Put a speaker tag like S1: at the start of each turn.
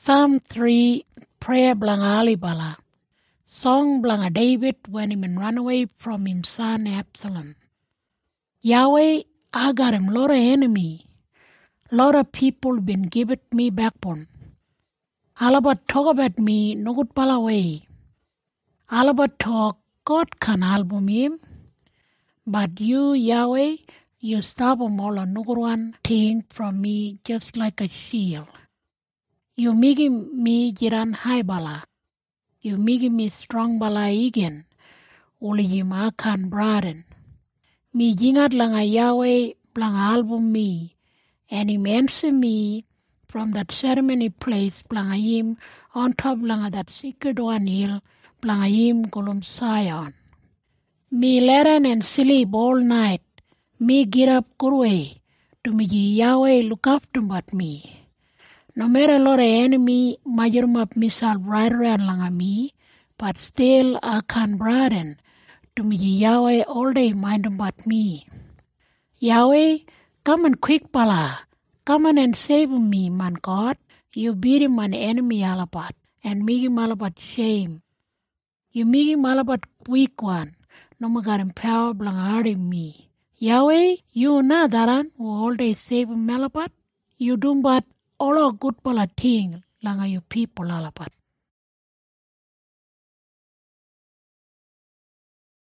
S1: Psalm 3, prayer blanga Ali Bala. Song blanga David when he ran away from his son Absalom. Yahweh, I got him lot of enemy. Lot of people been giving me backbone. All about talk about me, no good bala way. All about talk, God can album him. But you, Yahweh, you stop them all on no good one thing from me just like a shield. You making me jiran high bala. You making me strong bala again. Uli yima kan braden. Me jingat langa Yahweh blang album me. And him answer me from that ceremony place blanga him on top blanga that secret one hill blanga him golum Zion. Me leran and sleep all night. Me get up good way. To me Yahweh look after but me. No matter lot of enemy majorum up missile right around langa me, but still I can broaden. To me Yahweh all day mind about me. Yahweh, come and quick bala. Come on and save me, man God. You beat him an enemy alabat and make him alabat shame. You make him alabat weak one. No matter power blang hurting me. Yahweh, you na daran who all day save him alabat. You do but all a good bala thing langa you people alabat.